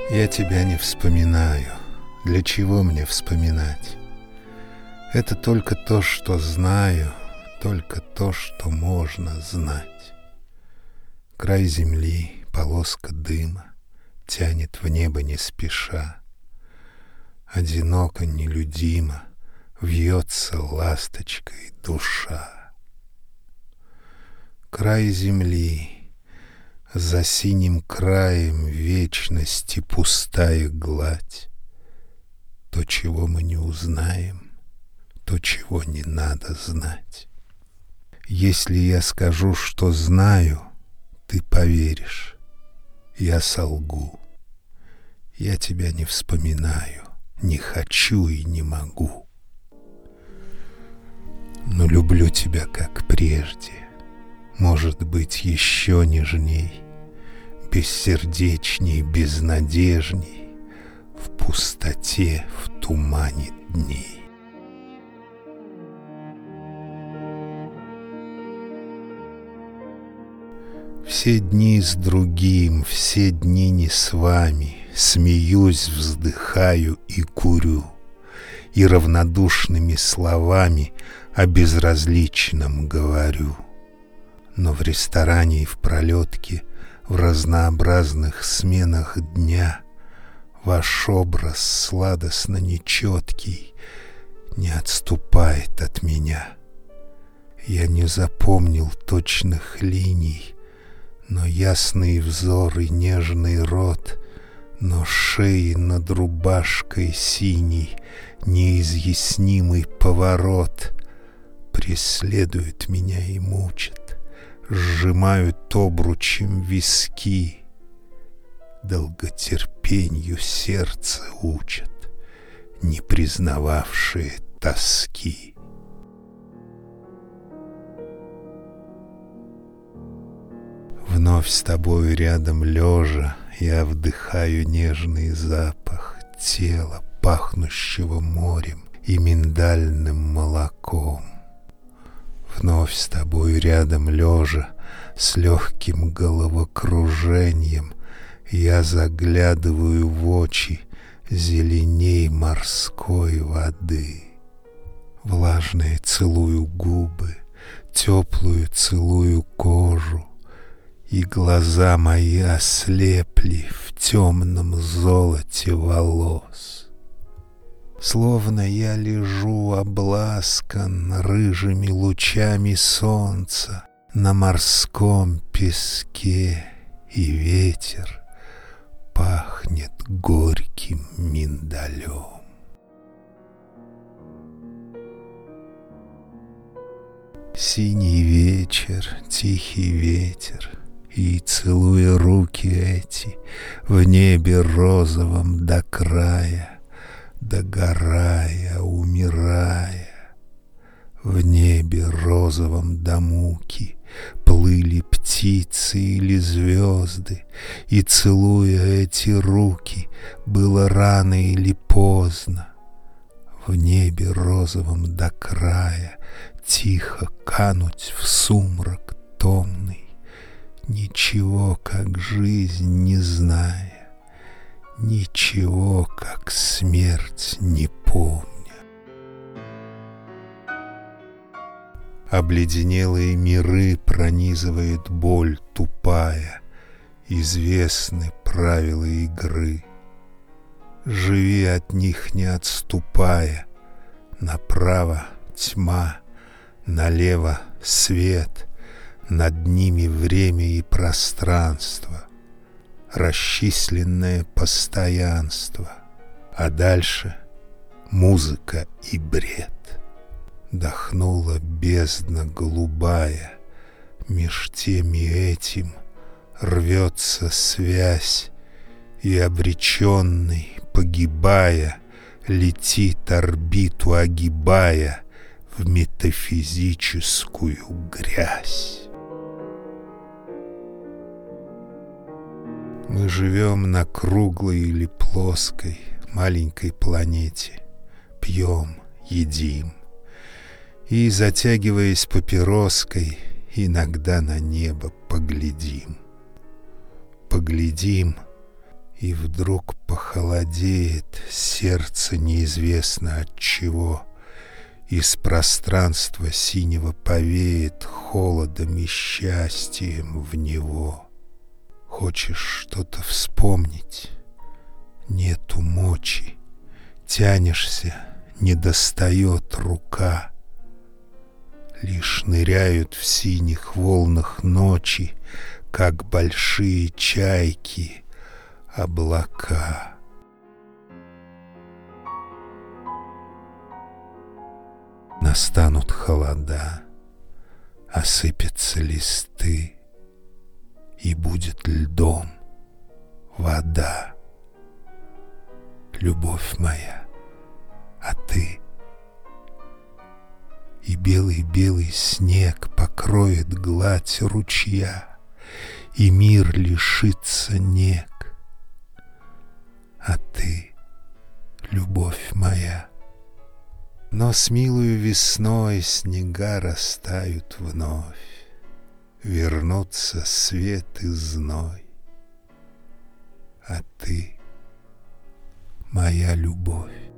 Я тебя не вспоминаю. Для чего мне вспоминать? Это только то, что знаю, только то, что можно знать. Край земли, полоска дыма тянет в небо не спеша. Одиноко, нелюдимо вьется ласточкой душа. Край земли, за синим краем вечности пустая гладь. То, чего мы не узнаем, то, чего не надо знать. Если я скажу, что знаю, ты поверишь. Я солгу. Я тебя не вспоминаю, не хочу и не могу. Но люблю тебя, как прежде, может быть, еще нежней, бессердечней, безнадежней, в пустоте, в тумане дней. Все дни с другим, все дни не с вами, смеюсь, вздыхаю и курю, и равнодушными словами о безразличном говорю. Но в ресторане и в пролетке, в разнообразных сменах дня ваш образ сладостно нечеткий не отступает от меня. Я не запомнил точных линий, но ясный взор и нежный рот, но шеи над рубашкой синий неизъяснимый поворот преследует меня и мучит, сжимают обручем виски, долготерпенью сердце учат, не признававшие тоски. Вновь с тобою рядом лежа я вдыхаю нежный запах тела, пахнущего морем и миндальным молоком. Вновь с тобою рядом лежа с легким головокружением я заглядываю в очи зеленей морской воды. Влажные целую губы, теплую целую кожу, и глаза мои ослепли в темном золоте волос. Словно я лежу обласкан рыжими лучами солнца на морском песке, и ветер пахнет горьким миндалем. Синий вечер, тихий ветер, и, целуя руки эти, в небе розовом до края, догорая, умирая, в небе розовом до муки плыли птицы или звезды, и, целуя эти руки, было рано или поздно, в небе розовом до края тихо кануть в сумрак томный, ничего, как жизнь, не зная, ничего, как смерть, не помня. Обледенелые миры пронизывает боль тупая, известны правила игры. Живи от них не отступая, направо тьма, налево свет, над ними время и пространство, расчисленное постоянство, а дальше музыка и бред. Дохнула бездна голубая, меж тем и этим рвется связь, и обреченный, погибая, летит орбиту огибая в метафизическую грязь. Мы живем на круглой или плоской маленькой планете, пьем, едим и, затягиваясь папироской, иногда на небо поглядим. Поглядим И вдруг похолодеет сердце неизвестно от чего. Из пространства синего повеет холодом и счастьем в него. Хочешь что-то вспомнить? Нету мочи. Тянешься, не достает рука. Лишь ныряют в синих волнах ночи, как большие чайки, облака. Настанут холода, осыпятся листы, и будет льдом вода. Любовь моя, а ты? И белый-белый снег покроет гладь ручья, и мир лишится нег. А ты, любовь моя? Но с милою весной снега растают вновь, вернутся свет и зной. А ты, моя любовь.